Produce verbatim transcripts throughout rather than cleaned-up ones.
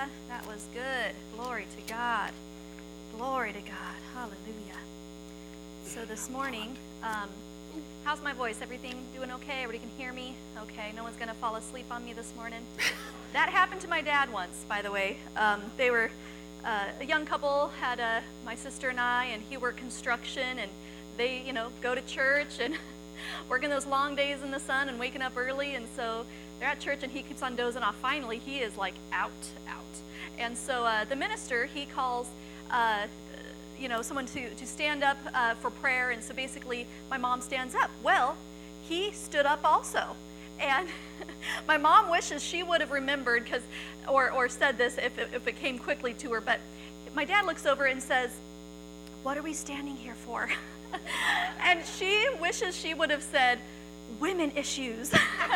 That was good. Glory to God. Glory to God. Hallelujah. So this morning, um, how's my voice? Everything doing okay? Everybody can hear me? Okay, no one's going to fall asleep on me this morning. That happened to my dad once, by the way. Um, they were uh, a young couple, had uh, my sister and I, and he worked construction, and they, you know, go to church and working those long days in the sun and waking up early, and so they're at church and he keeps on dozing off. Finally, he is like out, out. And so uh, the minister, he calls, uh, you know, someone to, to stand up uh, for prayer, and so basically my mom stands up. Well, he stood up also. And my mom wishes she would have remembered, because, or, or said this if it, if it came quickly to her, but my dad looks over and says, "What are we standing here for?" And she wishes she would have said, "Women issues."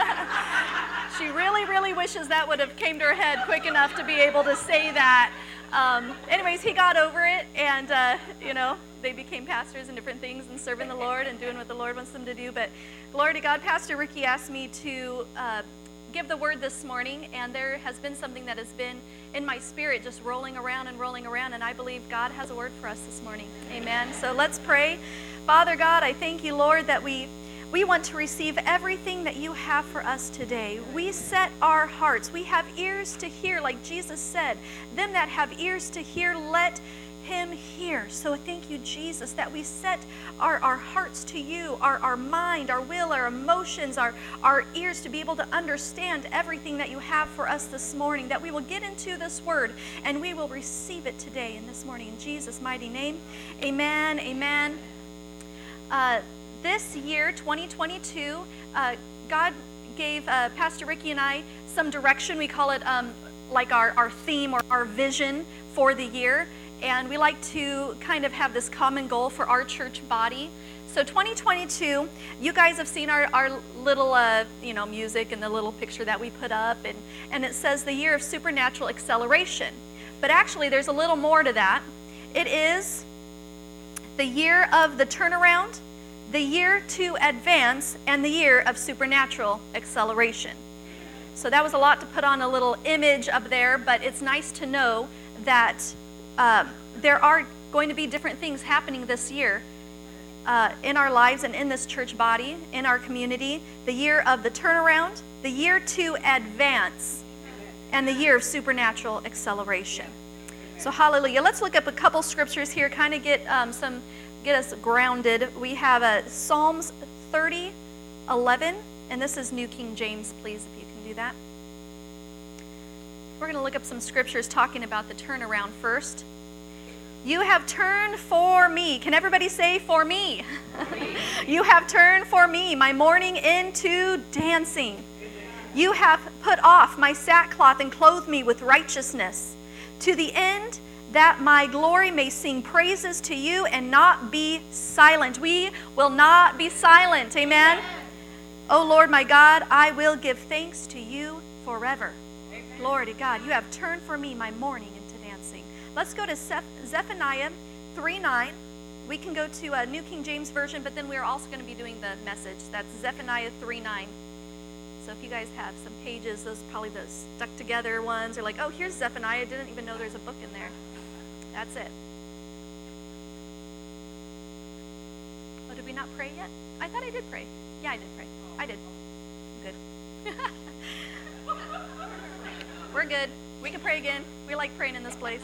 She really, really wishes that would have came to her head quick enough to be able to say that. Um, anyways, he got over it, and, uh, you know, they became pastors and different things and serving the Lord and doing what the Lord wants them to do. But glory to God, Pastor Ricky asked me to uh, give the word this morning, and there has been something that has been in my spirit just rolling around and rolling around, and I believe God has a word for us this morning. Amen. So let's pray. Father God, I thank you, Lord, that we We want to receive everything that you have for us today. We set our hearts. We have ears to hear, like Jesus said. Them that have ears to hear, let him hear. So thank you, Jesus, that we set our, our hearts to you, our, our mind, our will, our emotions, our, our ears to be able to understand everything that you have for us this morning, that we will get into this word and we will receive it today and this morning. In Jesus' mighty name, amen, amen. Uh, This year, twenty twenty-two, uh, God gave uh, Pastor Ricky and I some direction. We call it um, like our, our theme or our vision for the year. And we like to kind of have this common goal for our church body. So twenty twenty-two, you guys have seen our, our little uh, you know, music and the little picture that we put up. And, and it says the year of supernatural acceleration. But actually, there's a little more to that. It is the year of the turnaround, the year to advance, and the year of supernatural acceleration. So that was a lot to put on a little image up there, but it's nice to know that um, there are going to be different things happening this year uh, in our lives and in this church body, in our community. The year of the turnaround, the year to advance, and the year of supernatural acceleration. So hallelujah. Let's look up a couple scriptures here, kind of get um, some get us grounded. We have a Psalms thirty, eleven, and this is New King James, please, if you can do that. We're going to look up some scriptures talking about the turnaround first. You have turned for me. Can everybody say for me? For me. You have turned for me my mourning into dancing. You have put off my sackcloth and clothed me with righteousness, to the end that my glory may sing praises to you and not be silent. We will not be silent. Amen. Amen. Oh Lord, my God, I will give thanks to you forever. Amen. Glory to God. You have turned for me my mourning into dancing. Let's go to Zephaniah three nine. We can go to a New King James Version, but then we're also going to be doing the message. That's Zephaniah three nine. So if you guys have some pages, those probably the stuck together ones, are like, oh, here's Zephaniah. I didn't even know there's a book in there. That's it. Oh, did we not pray yet? I thought I did pray. Yeah, I did pray. I did. Good. We're good. We can pray again. We like praying in this place.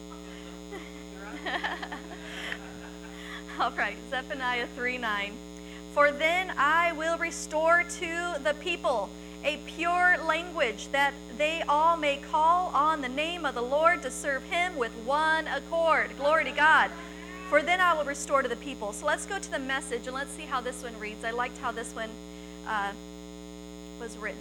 All right, Zephaniah three nine. For then I will restore to the people a pure language, that they all may call on the name of the Lord to serve him with one accord. Glory to God. For then I will restore to the people. So let's go to the message and let's see how this one reads. I liked how this one uh, was written.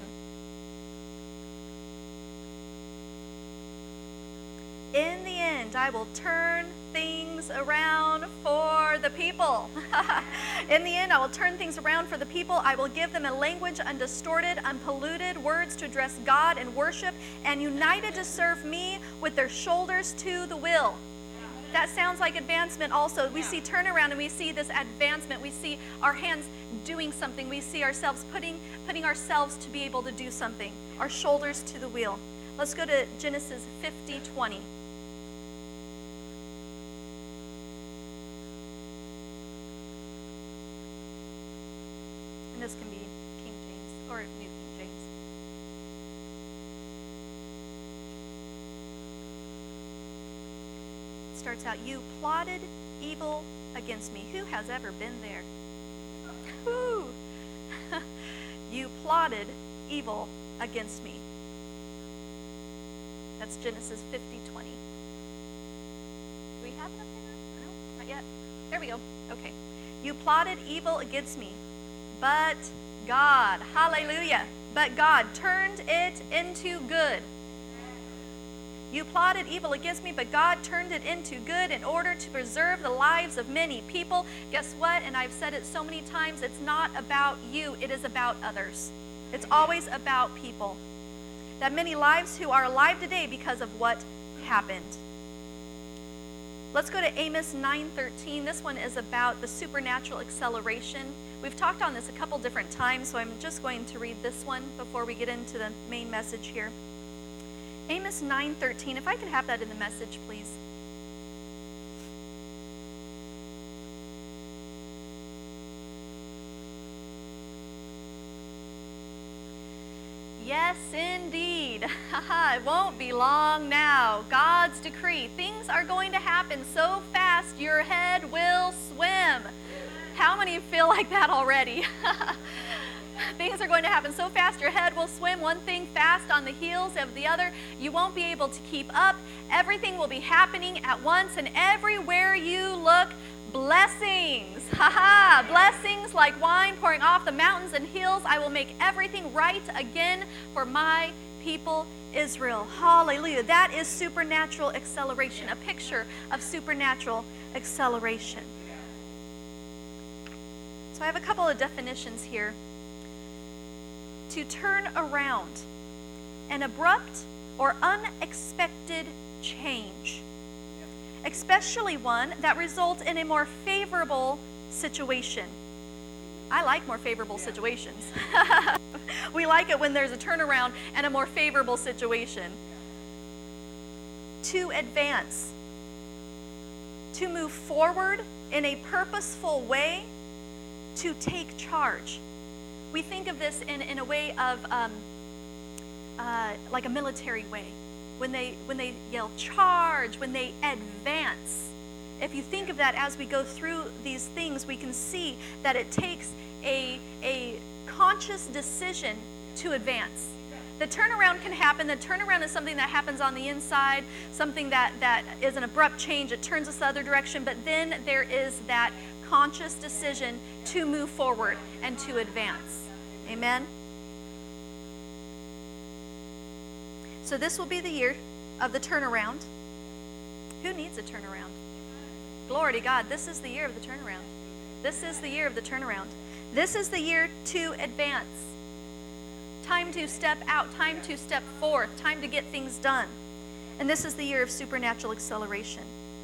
In the end, I will turn things around for the people. In the end, I will turn things around for the people. I will give them a language undistorted, unpolluted, words to address God and worship, and united to serve me with their shoulders to the will. That sounds like advancement also. We see turnaround and we see this advancement. We see our hands doing something. We see ourselves putting, putting ourselves to be able to do something. Our shoulders to the wheel. Let's go to Genesis fifty twenty. And this can be King James or New King James. It starts out, you plotted evil against me. Who has ever been there? Woo! You plotted evil against me. That's Genesis fifty twenty. Do we have it up there? No, not yet. There we go. Okay. You plotted evil against me, but God, hallelujah, but God turned it into good. You plotted evil against me, but God turned it into good in order to preserve the lives of many people. Guess what? And I've said it so many times, it's not about you, it is about others. It's always about people. That many lives who are alive today because of what happened. Let's go to Amos nine thirteen. This one is about the supernatural acceleration. We've talked on this a couple different times, so I'm just going to read this one before we get into the main message here. Amos nine thirteen, if I can have that in the message, please. Yes, indeed. It won't be long now. God's decree. Things are going to happen so fast your head will swim. How many feel like that already? Things are going to happen so fast your head will swim, one thing fast on the heels of the other. You won't be able to keep up. Everything will be happening at once, and everywhere you look, blessings. Haha, blessings like wine pouring off the mountains and hills. I will make everything right again for my people Israel. Hallelujah. That is supernatural acceleration, a picture of supernatural acceleration. So I have a couple of definitions here. To turn around, an abrupt or unexpected change, especially one that results in a more favorable situation. I like more favorable situations. We like it when there's a turnaround and a more favorable situation. To advance, to move forward in a purposeful way, to take charge. We think of this in, in a way of um, uh, like a military way. When they when they yell charge, when they advance. If you think of that as we go through these things, we can see that it takes a, a conscious decision to advance. The turnaround can happen. The turnaround is something that happens on the inside, something that, that is an abrupt change. It turns us the other direction, but then there is that conscious decision to move forward and to advance. Amen? So this will be the year of the turnaround. Who needs a turnaround? Glory to God. This is the year of the turnaround. This is the year of the turnaround. This is the year to advance. Time to step out. Time to step forth. Time to get things done. And this is the year of supernatural acceleration.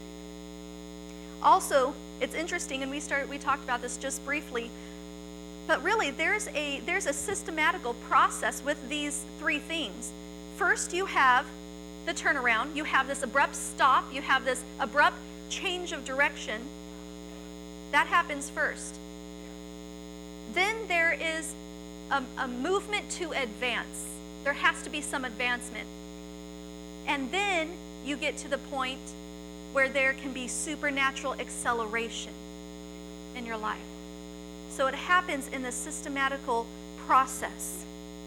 Also, it's interesting, and we started, we talked about this just briefly, but really there's a there's a systematical process with these three things. First, you have the turnaround. You have this abrupt stop. You have this abrupt change of direction. That happens first. Then there is a, a movement to advance. There has to be some advancement. And then you get to the point where there can be supernatural acceleration in your life. So it happens in the systematical process.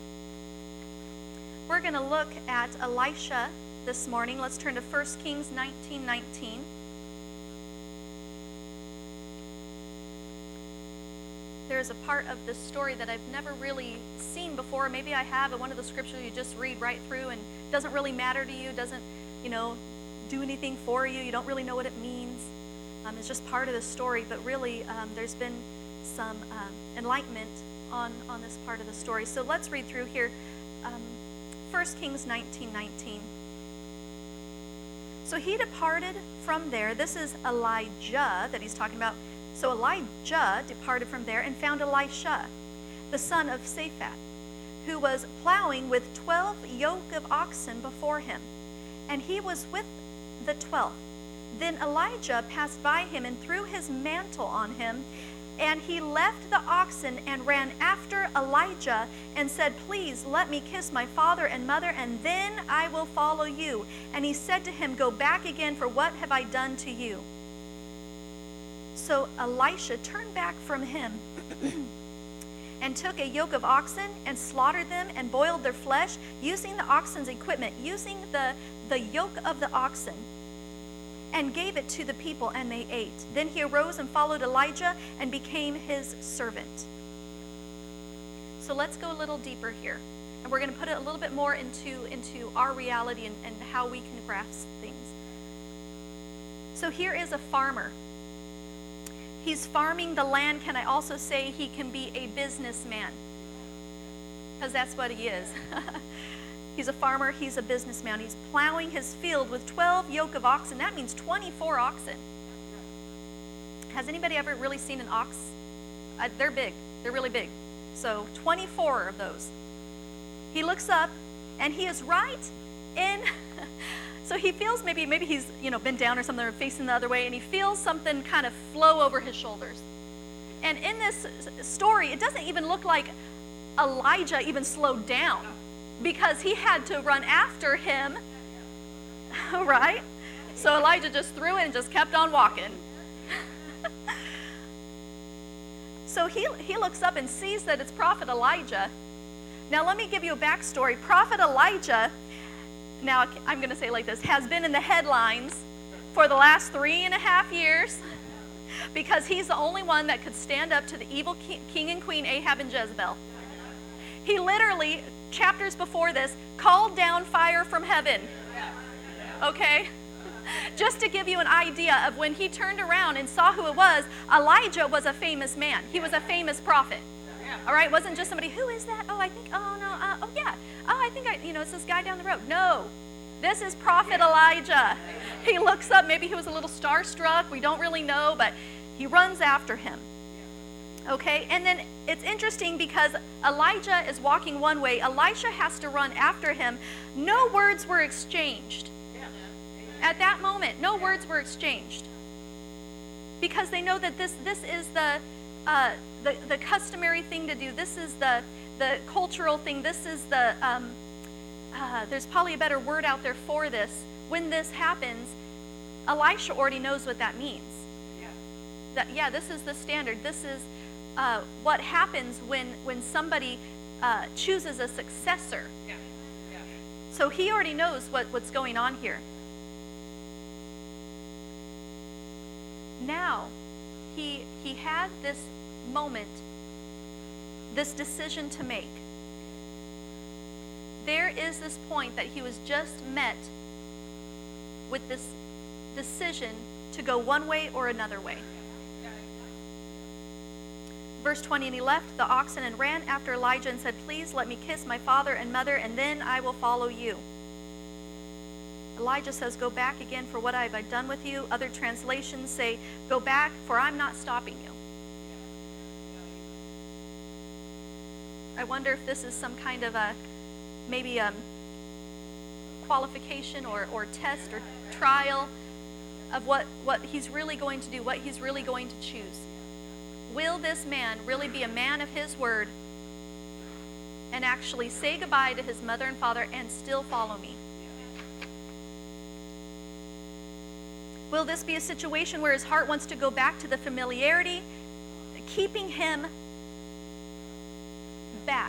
We're going to look at Elisha this morning. Let's turn to First Kings nineteen nineteen. There's a part of this story that I've never really seen before. Maybe I have, and one of the scriptures you just read right through and it doesn't really matter to you, doesn't, you know, do anything for you. You don't really know what it means. Um, it's just part of the story, but really um, there's been some um, enlightenment on, on this part of the story. So let's read through here. Um, First Kings nineteen nineteen. So he departed from there. This is Elijah that he's talking about. So Elijah departed from there and found Elisha, the son of Shaphat, who was plowing with twelve yoke of oxen before him, and he was with the twelfth. Then Elijah passed by him and threw his mantle on him, and he left the oxen and ran after Elijah and said, "Please let me kiss my father and mother, and then I will follow you." And he said to him, "Go back again, for what have I done to you?" So Elisha turned back from him and took a yoke of oxen and slaughtered them and boiled their flesh, using the oxen's equipment, using the, the yoke of the oxen, and gave it to the people, and they ate. Then he arose and followed Elijah and became his servant. So let's go a little deeper here. And we're going to put it a little bit more into, into our reality and, and how we can grasp things. So here is a farmer. He's farming the land. Can I also say he can be a businessman? Because that's what he is. He's a farmer, he's a businessman. He's plowing his field with twelve yoke of oxen. That means twenty-four oxen. Has anybody ever really seen an ox? Uh, they're big, they're really big. So twenty-four of those. He looks up and he is right in, so he feels maybe, maybe he's you know been down or something or facing the other way, and he feels something kind of flow over his shoulders. And in this story, it doesn't even look like Elijah even slowed down, because he had to run after him, right? So Elijah just threw it and just kept on walking. So he, he looks up and sees that it's Prophet Elijah. Now let me give you a backstory. Prophet Elijah, now I'm going to say it like this, has been in the headlines for the last three and a half years because he's the only one that could stand up to the evil king and queen Ahab and Jezebel. He literally, chapters before this, called down fire from heaven. Okay? Just to give you an idea of when he turned around and saw who it was, Elijah was a famous man. He was a famous prophet. All right? It wasn't just somebody, who is that? Oh, I think, oh, no, uh, oh, yeah. Oh, I think, I, you know, it's this guy down the road. No. This is Prophet Elijah. He looks up. Maybe he was a little starstruck. We don't really know, but he runs after him. Okay, and then it's interesting because Elijah is walking one way. Elisha has to run after him. No words were exchanged. At that moment, no words were exchanged. Because they know that this, this is the, uh, the, the customary thing to do. This is the, the cultural thing. This is the, um, uh, there's probably a better word out there for this. When this happens, Elisha already knows what that means. That, yeah, this is the standard. This is Uh, what happens when, when somebody uh, chooses a successor. Yeah. Yeah. So he already knows what, what's going on here. Now, he, he had this moment, this decision to make. There is this point that he was just met with this decision to go one way or another way. Verse twenty, and he left the oxen and ran after Elijah and said, "Please let me kiss my father and mother, and then I will follow you." Elijah says, "Go back again, for what have I done with you?" Other translations say, "Go back, for I'm not stopping you." I wonder if this is some kind of a, maybe a qualification or, or test or trial of what, what he's really going to do, what he's really going to choose. Will this man really be a man of his word and actually say goodbye to his mother and father and still follow me? Will this be a situation where his heart wants to go back to the familiarity, keeping him back?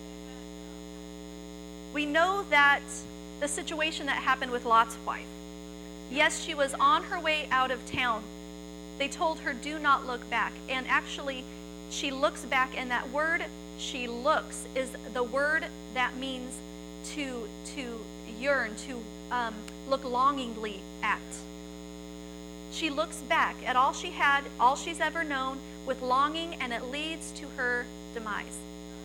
We know that the situation that happened with Lot's wife. Yes, she was on her way out of town. They told her, do not look back. And actually, she looks back, and that word, she looks, is the word that means to, to yearn, to um, look longingly at. She looks back at all she had, all she's ever known, with longing, and it leads to her demise.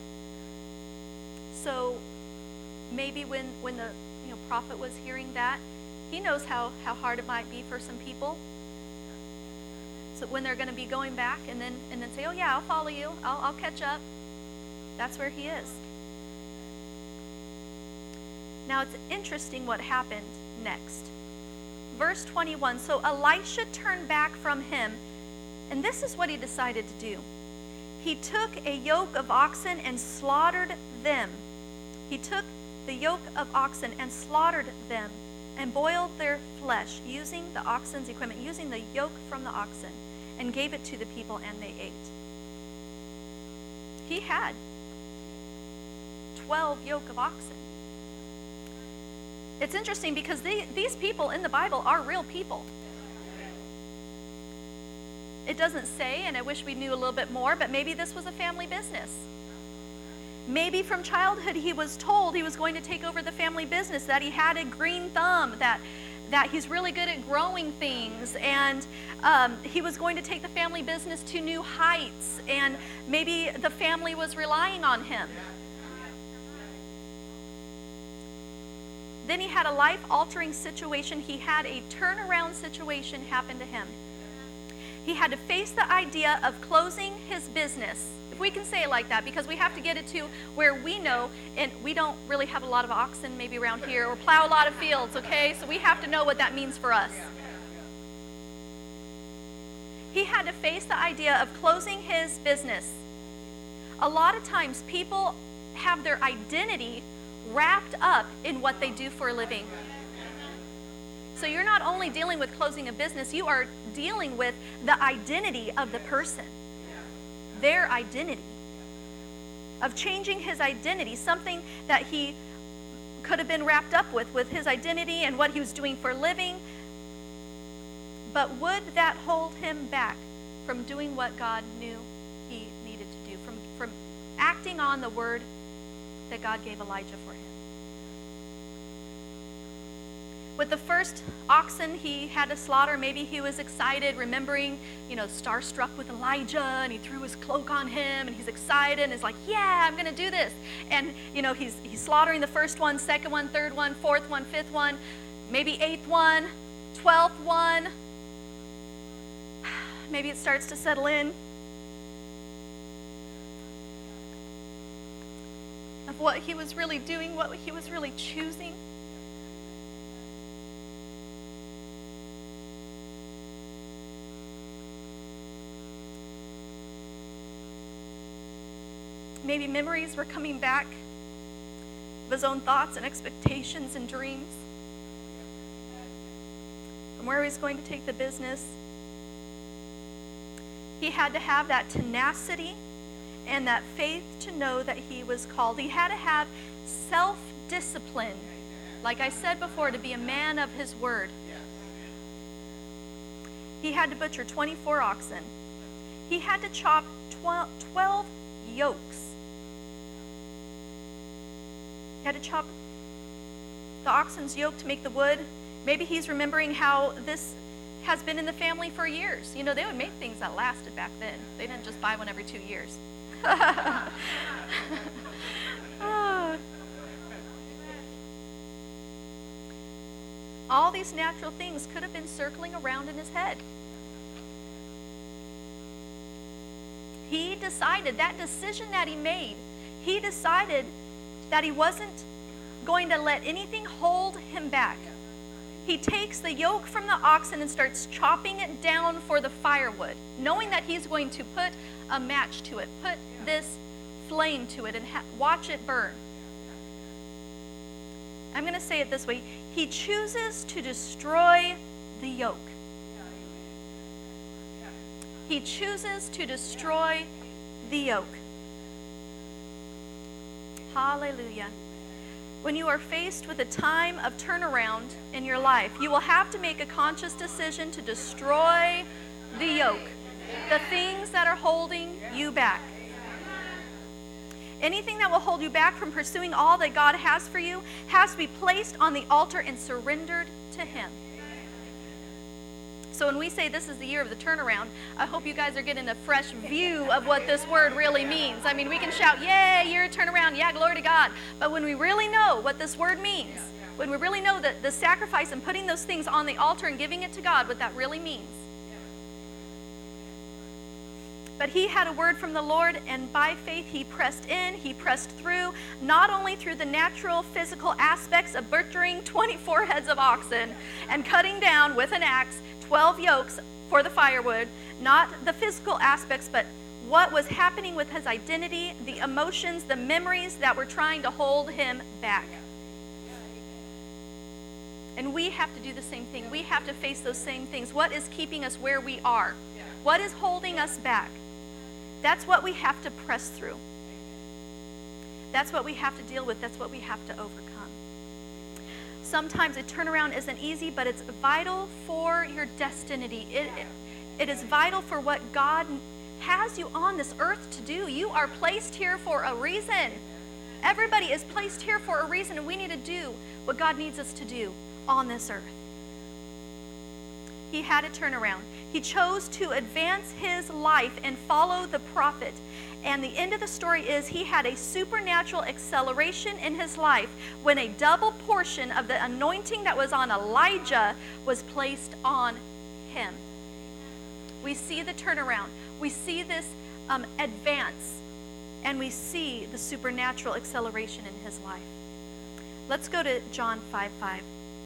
So maybe when, when the you know, prophet was hearing that, he knows how, how hard it might be for some people. So when they're going to be going back and then and then say, oh yeah, I'll follow you, I'll, I'll catch up. That's where he is. Now it's interesting what happened next. Verse twenty-one, so Elisha turned back from him, and this is what he decided to do. He took a yoke of oxen and slaughtered them. He took the yoke of oxen and slaughtered them and boiled their flesh using the oxen's equipment, using the yoke from the oxen, and gave it to the people, and they ate. He had twelve yoke of oxen. It's interesting because they, these people in the Bible are real people. It doesn't say, and I wish we knew a little bit more, but maybe this was a family business. Maybe from childhood he was told he was going to take over the family business, that he had a green thumb, that that he's really good at growing things, and um, he was going to take the family business to new heights, and maybe the family was relying on him. Then he had a life-altering situation. He had a turnaround situation happen to him. He had to face the idea of closing his business. If we can say it like that, because we have to get it to where we know, and we don't really have a lot of oxen maybe around here, or plow a lot of fields, okay? So we have to know what that means for us. He had to face the idea of closing his business. A lot of times people have their identity wrapped up in what they do for a living. So you're not only dealing with closing a business, you are dealing with the identity of the person. Their identity. Of changing his identity, something that he could have been wrapped up with, with his identity and what he was doing for a living. But would that hold him back from doing what God knew he needed to do, from, from acting on the word that God gave Elijah for him? With the first oxen he had to slaughter, maybe he was excited, remembering, you know, starstruck with Elijah, and he threw his cloak on him, and he's excited, and he's like, yeah, I'm going to do this. And, you know, he's, he's slaughtering the first one, second one, third one, fourth one, fifth one, maybe eighth one, twelfth one. Maybe it starts to settle in. Of what he was really doing, what he was really choosing. Maybe memories were coming back of his own thoughts and expectations and dreams, from where he's going to take the business. He had to have that tenacity and that faith to know that he was called. He had to have self-discipline, like I said before, to be a man of his word. He had to butcher twenty-four oxen. He had to chop twelve yokes. He had to chop the oxen's yoke to make the wood. Maybe he's remembering how this has been in the family for years. You know, they would make things that lasted back then. They didn't just buy one every two years. All these natural things could have been circling around in his head. He decided, that decision that he made, he decided that he wasn't going to let anything hold him back. He takes the yoke from the oxen and starts chopping it down for the firewood, knowing that he's going to put a match to it, put this flame to it, and ha- watch it burn. I'm going to say it this way. He chooses to destroy the yoke. He chooses to destroy the yoke. Hallelujah. When you are faced with a time of turnaround in your life, you will have to make a conscious decision to destroy the yoke, the things that are holding you back. Anything that will hold you back from pursuing all that God has for you has to be placed on the altar and surrendered to Him. So when we say this is the year of the turnaround, I hope you guys are getting a fresh view of what this word really means. I mean, we can shout, yay, year of turnaround, yeah, glory to God. But when we really know what this word means, when we really know that the sacrifice and putting those things on the altar and giving it to God, what that really means. But he had a word from the Lord, and by faith he pressed in, he pressed through, not only through the natural physical aspects of butchering twenty-four heads of oxen and cutting down with an axe twelve yokes for the firewood, not the physical aspects, but what was happening with his identity, the emotions, the memories that were trying to hold him back. And we have to do the same thing. We have to face those same things. What is keeping us where we are? What is holding us back? That's what we have to press through. That's what we have to deal with. That's what we have to overcome. Sometimes a turnaround isn't easy, but it's vital for your destiny. It, it, it is vital for what God has you on this earth to do. You are placed here for a reason. Everybody is placed here for a reason, and we need to do what God needs us to do on this earth. He had a turnaround. He chose to advance his life and follow the prophet. And the end of the story is he had a supernatural acceleration in his life when a double portion of the anointing that was on Elijah was placed on him. We see the turnaround. We see this um, advance, and we see the supernatural acceleration in his life. Let's go to John five five.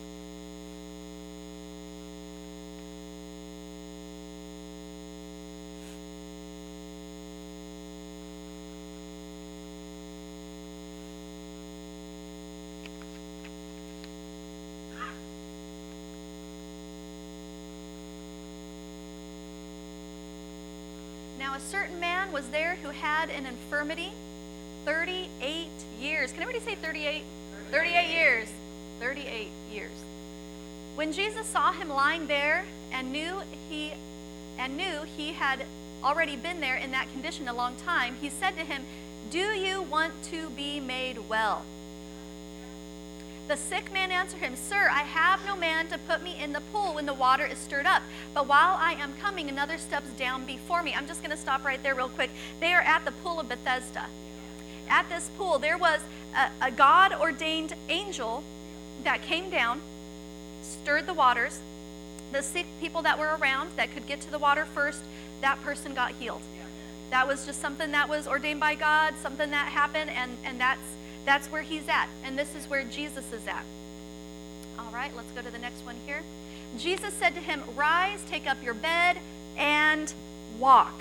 Now a certain man was there who had an infirmity thirty-eight years. Can everybody say thirty-eight? thirty-eight years. thirty-eight years. When Jesus saw him lying there and knew he and knew he had already been there in that condition a long time, he said to him, "Do you want to be made well?" The sick man answered him, "Sir, I have no man to put me in the pool when the water is stirred up. But while I am coming, another steps down before me." I'm just going to stop right there real quick. They are at the pool of Bethesda. At this pool, there was a, a God-ordained angel that came down, stirred the waters. The sick people that were around that could get to the water first, that person got healed. That was just something that was ordained by God, something that happened, and, and that's That's where he's at, and this is where Jesus is at. All right, let's go to the next one here. Jesus said to him, "Rise, take up your bed, and walk."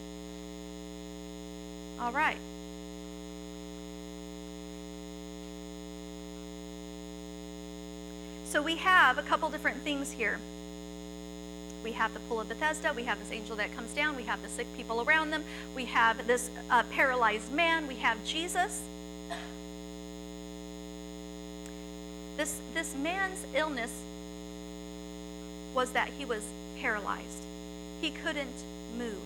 All right. So we have a couple different things here. We have the pool of Bethesda. We have this angel that comes down. We have the sick people around them. We have this uh, paralyzed man. We have Jesus. This, this man's illness was that he was paralyzed. He couldn't move.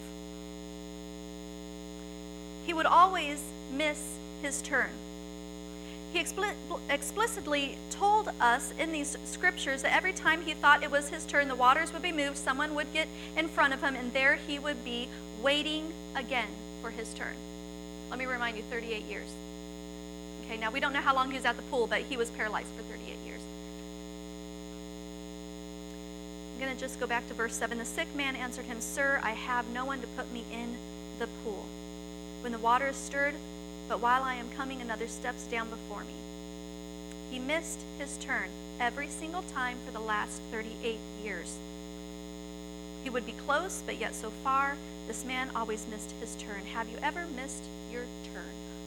He would always miss his turn. He expli- explicitly told us in these scriptures that every time he thought it was his turn, the waters would be moved, someone would get in front of him, and there he would be waiting again for his turn. Let me remind you, thirty-eight years. Okay, now we don't know how long he was at the pool, but he was paralyzed for thirty-eight years. I'm going to just go back to verse seven. The sick man answered him, "Sir, I have no one to put me in the pool when the water is stirred, but while I am coming, another steps down before me." He missed his turn every single time for the last thirty-eight years. He would be close, but yet so far. This man always missed his turn. Have you ever missed your turn?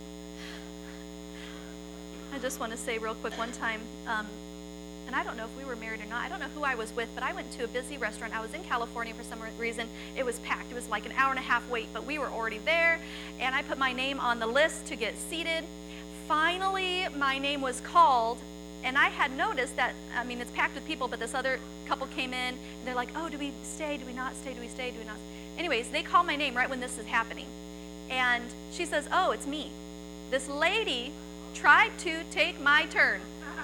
I just want to say real quick, one time, um, and I don't know if we were married or not. I don't know who I was with, but I went to a busy restaurant. I was in California for some reason. It was packed. It was like an hour and a half wait, but we were already there, and I put my name on the list to get seated. Finally, my name was called, and I had noticed that, I mean, it's packed with people, but this other couple came in, and they're like, "Oh, do we stay? Do we not stay? Do we stay? Do we not?" Anyways, they call my name right when this is happening, and she says, "Oh, it's me." This lady tried to take my turn.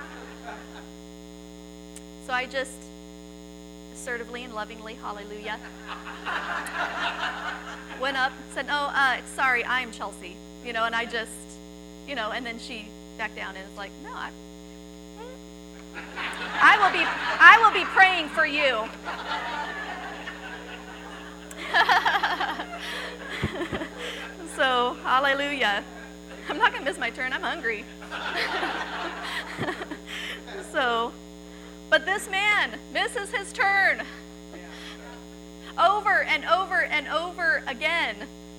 So I just assertively and lovingly, hallelujah, went up, said, "Oh, uh, sorry, I am Chelsea," you know, and I just, you know, and then she backed down and was like, "No, I, I will be, I will be praying for you." So, hallelujah. I'm not going to miss my turn. I'm hungry. So, but this man misses his turn over and over and over again.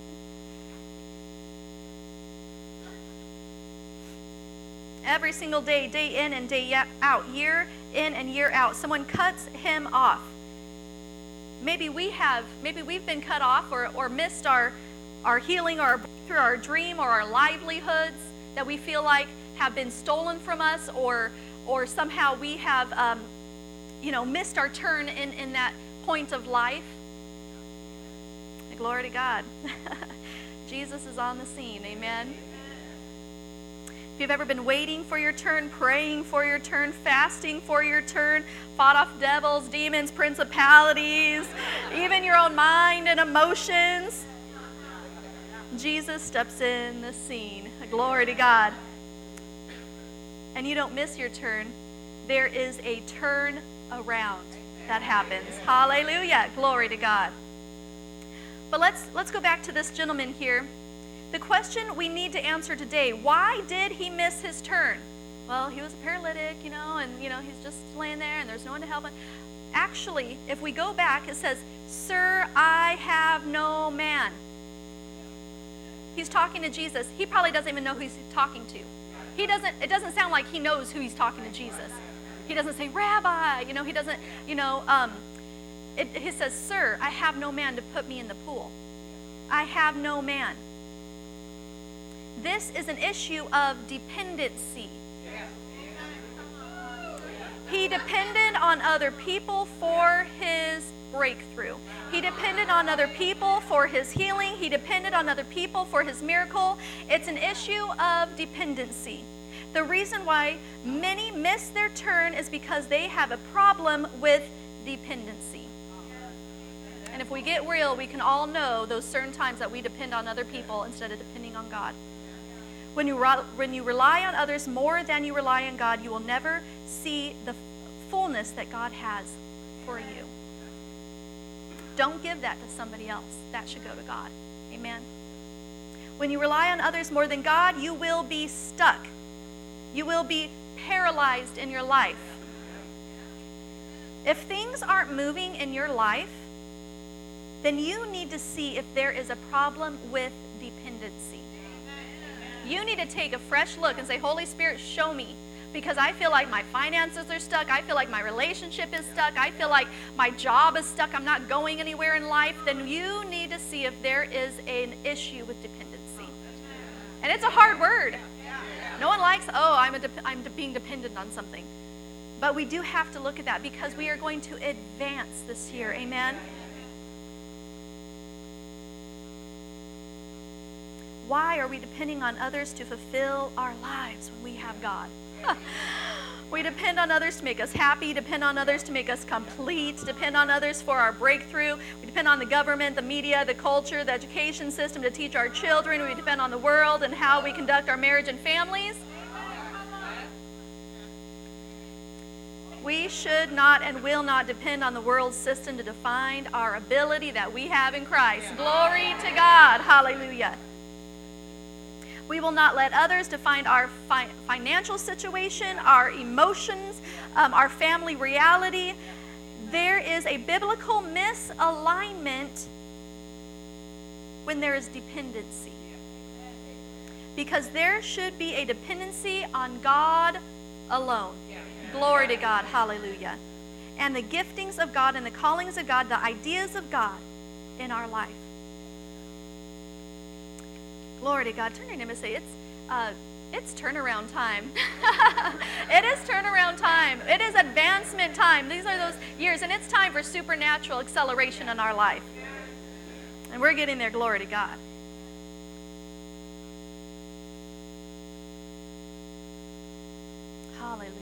Every single day, day in and day out, year in and year out, someone cuts him off. Maybe we have, maybe we've been cut off or, or missed our, our healing or our breakthrough, our dream or our livelihoods that we feel like have been stolen from us, or or somehow we have, um, you know, missed our turn in, in that point of life. Glory to God. Jesus is on the scene. Amen. If you've ever been waiting for your turn, praying for your turn, fasting for your turn, fought off devils, demons, principalities, even your own mind and emotions, Jesus steps in the scene. Glory to God. And you don't miss your turn. There is a turn around that happens. Hallelujah. Glory to God. But let's let's go back to this gentleman here. The question we need to answer today, why did he miss his turn? Well, he was a paralytic, you know, and, you know, he's just laying there and there's no one to help him. Actually, if we go back, it says, "Sir, I have no man." He's talking to Jesus. He probably doesn't even know who he's talking to. He doesn't, it doesn't sound like he knows who he's talking to Jesus. He doesn't say, "Rabbi," you know, he doesn't, you know, um, it, he says, "Sir, I have no man to put me in the pool. I have no man." This is an issue of dependency. He depended on other people for his breakthrough. He depended on other people for his healing. He depended on other people for his miracle. It's an issue of dependency. The reason why many miss their turn is because they have a problem with dependency. And if we get real, we can all know those certain times that we depend on other people instead of depending on God. When you, when you rely on others more than you rely on God, you will never see the fullness that God has for you. Don't give that to somebody else. That should go to God. Amen. When you rely on others more than God, you will be stuck. You will be paralyzed in your life. If things aren't moving in your life, then you need to see if there is a problem with dependency. You need to take a fresh look and say, "Holy Spirit, show me." Because I feel like my finances are stuck. I feel like my relationship is stuck. I feel like my job is stuck. I'm not going anywhere in life. Then you need to see if there is an issue with dependency. And it's a hard word. No one likes, "Oh, I'm, a de- I'm de- being dependent on something." But we do have to look at that because we are going to advance this year. Amen? Why are we depending on others to fulfill our lives when we have God? We depend on others to make us happy, depend on others to make us complete, depend on others for our breakthrough. We depend on the government, the media, the culture, the education system to teach our children. We depend on the world and how we conduct our marriage and families. We should not and will not depend on the world system to define our ability that we have in Christ. Glory to God. Hallelujah. We will not let others define our fi- financial situation, our emotions, um, our family reality. There is a biblical misalignment when there is dependency. Because there should be a dependency on God alone. Glory to God. Hallelujah. And the giftings of God and the callings of God, the ideas of God in our life. Glory to God. Turn your name and say, it's uh, it's turnaround time. It is turnaround time. It is advancement time. These are those years, and it's time for supernatural acceleration in our life. And we're getting there. Glory to God. Hallelujah.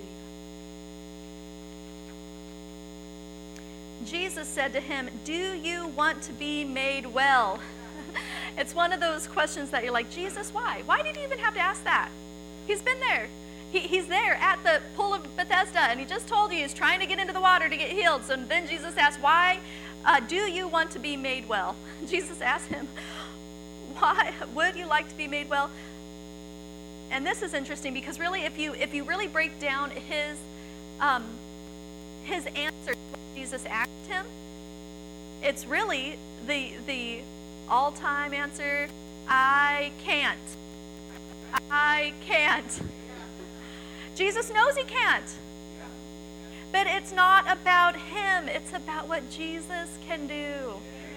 Jesus said to him, "Do you want to be made well?" It's one of those questions that you're like, "Jesus, why? Why did you even have to ask that? He's been there. He, he's there at the pool of Bethesda, and he just told you he's trying to get into the water to get healed. So then Jesus asked, why uh, do you want to be made well? Jesus asked him, why would you like to be made well? And this is interesting because really, if you if you really break down his um, his answer to what Jesus asked him, it's really the the all-time answer, I can't. I can't. Jesus knows he can't. But it's not about him. It's about what Jesus can do.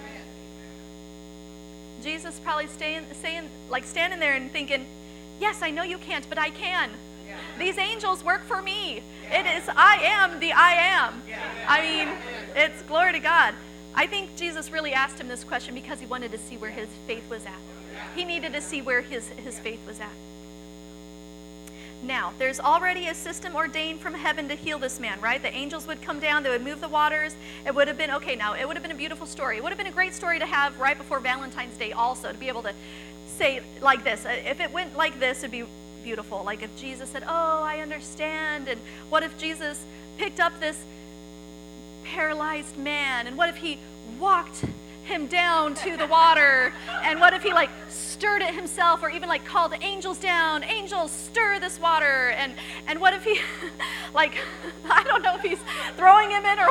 Jesus probably staying, saying, like standing there and thinking, yes, I know you can't, but I can. These angels work for me. It is, I am the I am. I mean, it's glory to God. I think Jesus really asked him this question because he wanted to see where his faith was at. He needed to see where his, his faith was at. Now, there's already a system ordained from heaven to heal this man, right? The angels would come down, they would move the waters. It would have been, okay, now, it would have been a beautiful story. It would have been a great story to have right before Valentine's Day also, to be able to say like this. If it went like this, it'd be beautiful. Like if Jesus said, oh, I understand. And what if Jesus picked up this paralyzed man? And what if he walked him down to the water? And what if he like stirred it himself, or even like called the angels down, angels stir this water? And and what if he like, I don't know if he's throwing him in or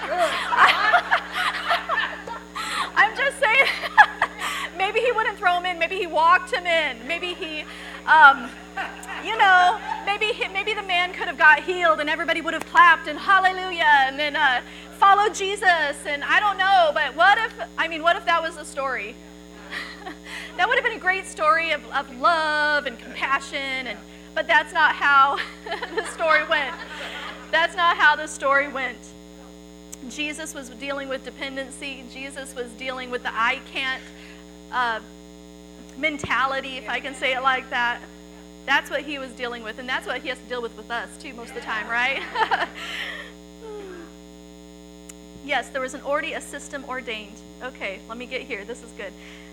I'm just saying maybe he wouldn't throw him in, maybe he walked him in, maybe he um you know, maybe he, maybe the man could have got healed and everybody would have clapped and hallelujah and then uh, followed Jesus, and I don't know, but what if, I mean, what if that was the story? That would have been a great story of, of love and compassion, and but that's not how the story went. That's not how the story went. Jesus was dealing with dependency. Jesus was dealing with the I can't uh, mentality, if I can say it like that. That's what he was dealing with, and that's what he has to deal with with us, too, most of the time, right? Yes, there was an already a system ordained. Okay, let me get here. This is good.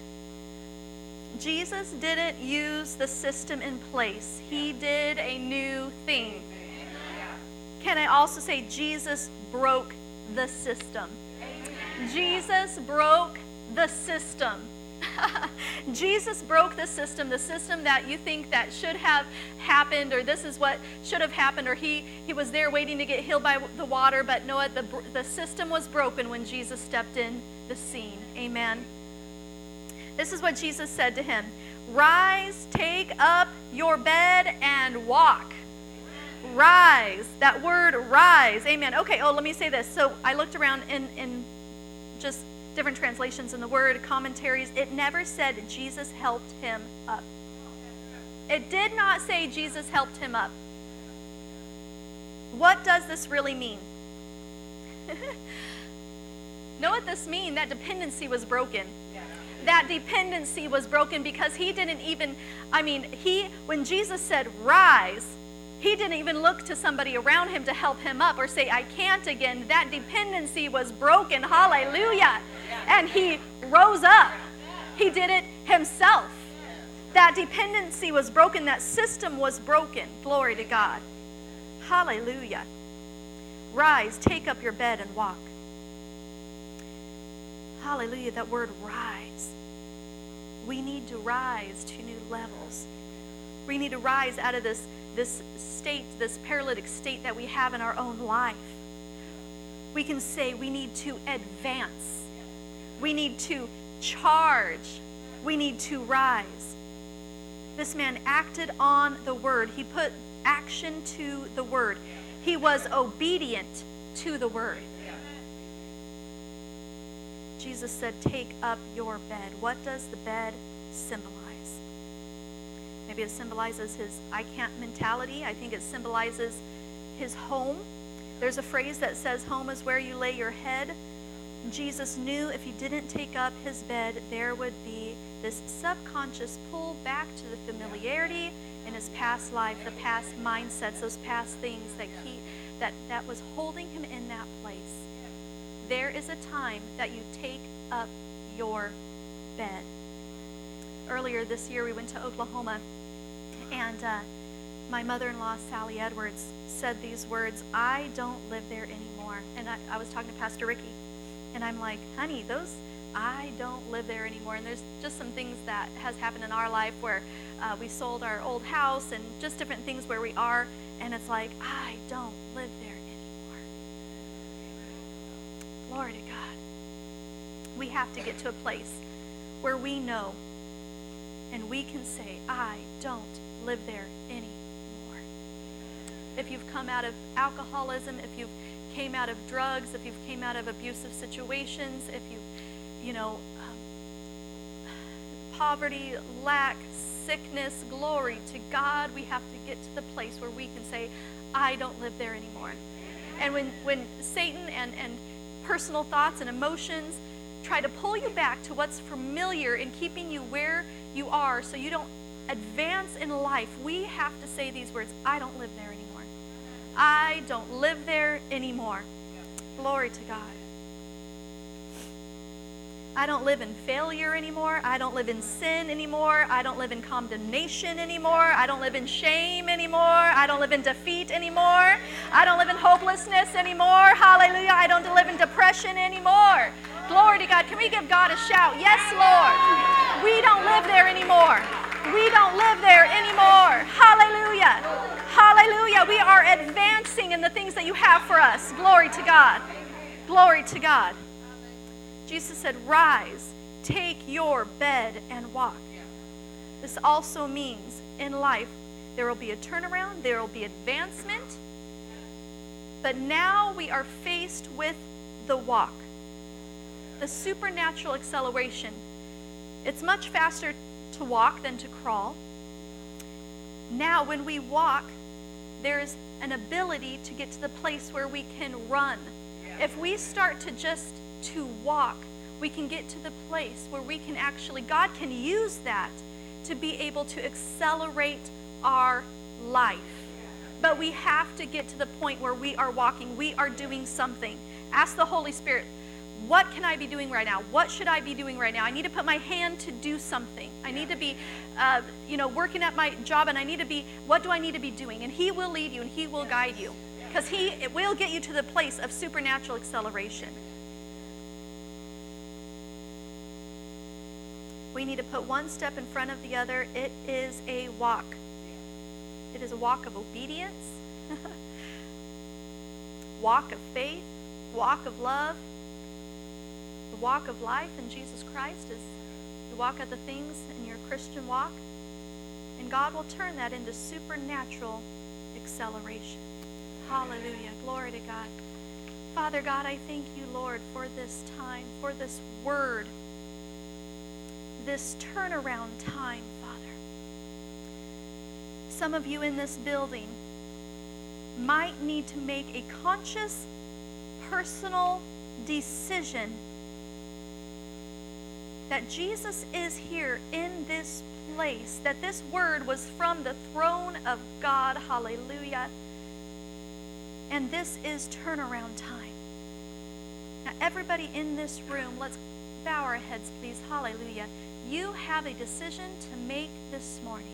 Jesus didn't use the system in place. He did a new thing. Can I also say Jesus broke the system? Jesus broke the system. Jesus broke the system, the system that you think that should have happened, or this is what should have happened, or he, he was there waiting to get healed by the water, but no, the, the system was broken when Jesus stepped in the scene. Amen. This is what Jesus said to him. Rise, take up your bed, and walk. Rise. That word rise. Amen. Okay, oh, let me say this. So I looked around in, in just different translations in the word, commentaries. It never said Jesus helped him up. It did not say Jesus helped him up. What does this really mean? Know what this means? That dependency was broken. That dependency was broken because he didn't even, I mean, he, when Jesus said rise, he didn't even look to somebody around him to help him up or say, I can't again. That dependency was broken. Hallelujah. And he rose up. He did it himself. That dependency was broken. That system was broken. Glory to God. Hallelujah. Rise, take up your bed and walk. Hallelujah. That word rise. We need to rise to new levels. We need to rise out of this this state, this paralytic state that we have in our own life. We can say we need to advance. We need to charge. We need to rise. This man acted on the word. He put action to the word. He was obedient to the word. Jesus said, take up your bed. What does the bed symbolize? Maybe it symbolizes his I can't mentality. I think it symbolizes his home. There's a phrase that says home is where you lay your head. Jesus knew if he didn't take up his bed, there would be this subconscious pull back to the familiarity in his past life, the past mindsets, those past things that he that, that was holding him in that place. There is a time that you take up your bed. Earlier this year, we went to Oklahoma, and uh, my mother-in-law, Sally Edwards, said these words, "I don't live there anymore." And I, I was talking to Pastor Ricky, and I'm like, honey, those, I don't live there anymore. And there's just some things that has happened in our life where uh, we sold our old house and just different things where we are. And it's like, I don't live there anymore. Glory to God. We have to get to a place where we know and we can say, I don't live there anymore. If you've come out of alcoholism, if you've came out of drugs, if you've came out of abusive situations, if you've, you know, um, poverty, lack, sickness, glory to God, we have to get to the place where we can say, I don't live there anymore. And when, when Satan and, and personal thoughts and emotions try to pull you back to what's familiar and keeping you where you are so you don't advance in life, we have to say these words, I don't live there anymore. I don't live there anymore. Glory to God. I don't live in failure anymore. I don't live in sin anymore. I don't live in condemnation anymore. I don't live in shame anymore. I don't live in defeat anymore. I don't live in hopelessness anymore. Hallelujah. I don't live in depression anymore. Glory to God. Can we give God a shout? Yes, Lord. We don't live there anymore. We don't live there anymore. Hallelujah. Hallelujah. We are advancing in the things that you have for us. Glory to God. Glory to God. Jesus said, rise, take your bed and walk. This also means in life there will be a turnaround, there will be advancement, but now we are faced with the walk, the supernatural acceleration. It's much faster to walk than to crawl. Now when we walk, there's an ability to get to the place where we can run. If we start to just to walk, we can get to the place where we can actually, God can use that to be able to accelerate our life. But we have to get to the point where we are walking, we are doing something. Ask the Holy Spirit, what can I be doing right now? What should I be doing right now? I need to put my hand to do something. I need to be, uh, you know, working at my job, and I need to be, what do I need to be doing? And He will lead you, and He will guide you. Because He it will get you to the place of supernatural acceleration. We need to put one step in front of the other. It is a walk. It is a walk of obedience, walk of faith, walk of love. The walk of life in Jesus Christ is the walk of the things in your Christian walk. And God will turn that into supernatural acceleration. Hallelujah. Glory to God. Father God, I thank you, Lord, for this time, for this word, this turnaround time, Father. Some of you in this building might need to make a conscious, personal decision that Jesus is here in this place, that this word was from the throne of God. Hallelujah. And this is turnaround time. Now, everybody in this room, let's bow our heads, please. Hallelujah. You have a decision to make this morning.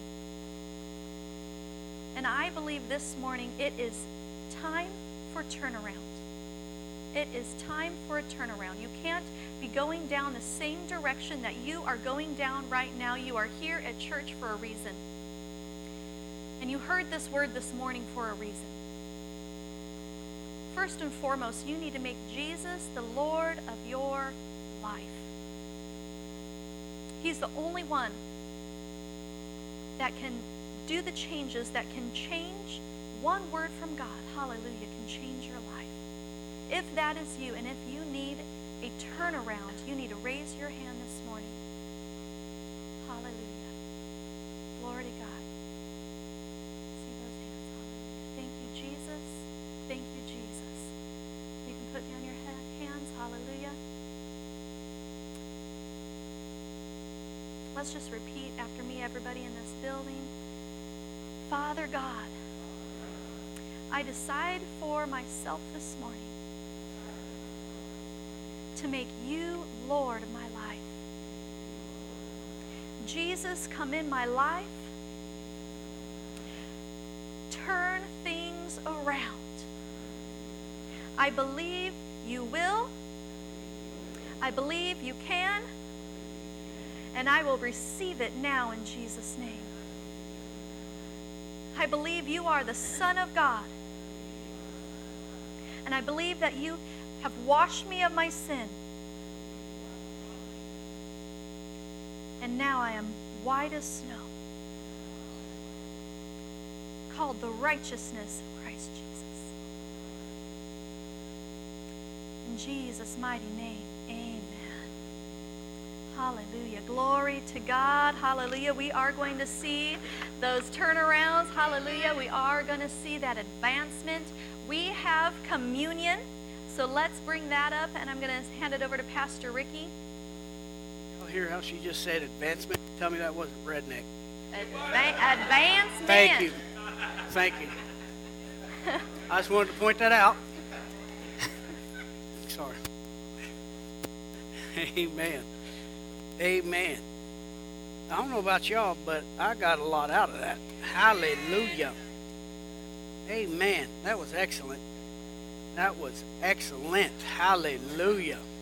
And I believe this morning it is time for turnaround. It is time for a turnaround. You can't be going down the same direction that you are going down right now. You are here at church for a reason. And you heard this word this morning for a reason. First and foremost, you need to make Jesus the Lord of your life. He's the only one that can do the changes, that can change. One word from God, hallelujah, can change your life. If that is you, and if you need a turnaround, you need to raise your hand this morning. Hallelujah. Glory to God. See those hands. Hallelujah. Thank you, Jesus. Thank you, Jesus. You can put down your hands. Hallelujah. Let's just repeat after me, everybody in this building. Father God, I decide for myself this morning to make you Lord of my life. Jesus, come in my life. turn things around. I believe you will. I believe you can. And I will receive it now in Jesus' name. I believe you are the Son of God. And I believe that you have washed me of my sin. And now I am white as snow, called the righteousness of Christ Jesus. In Jesus' mighty name, amen. Hallelujah. Glory to God. Hallelujah. We are going to see those turnarounds. Hallelujah. We are going to see that advancement. We have communion. So let's bring that up, and I'm going to hand it over to Pastor Ricky. Y'all hear how she just said advancement? Tell me that wasn't redneck. Adva- advancement. Thank you. Thank you. I just wanted to point that out. Sorry. Amen. Amen. I don't know about y'all, but I got a lot out of that. Hallelujah. Amen. That was excellent. That was excellent. Hallelujah.